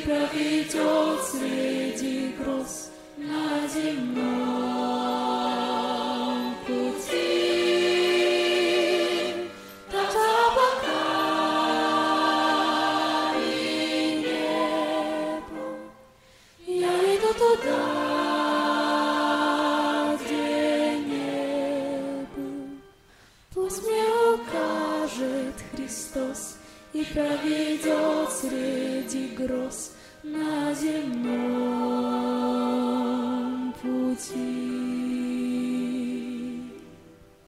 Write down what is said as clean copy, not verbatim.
проведет среди гроз на земном пути. Там за облаками небо, я иду туда, где не был. Пусть мне укажет Христос и проведет среди гроз на земном пути.